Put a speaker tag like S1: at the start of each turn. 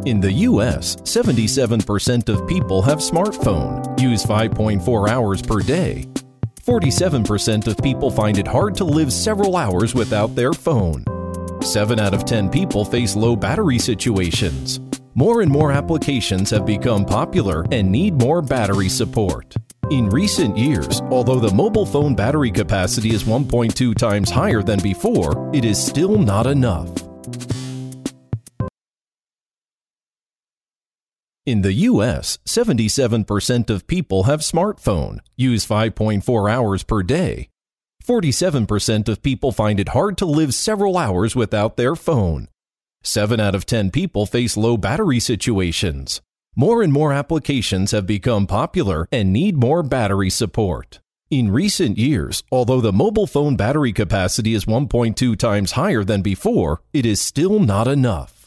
S1: In the U.S., 77% of people have smartphone, use 5.4 hours per day. 47% of people find it hard to live several hours without their phone. 7 out of 10 people face low battery situations. More and more applications have become popular and need more battery support. In recent years, although the mobile phone battery capacity is 1.2 times higher than before, it is still not enough. In the U.S., 77% of people have smartphone, use 5.4 hours per day. 47% of people find it hard to live several hours without their phone. 7 out of 10 people face low battery situations. More and more applications have become popular and need more battery support. In recent years, although the mobile phone battery capacity is 1.2 times higher than before, it is still not enough.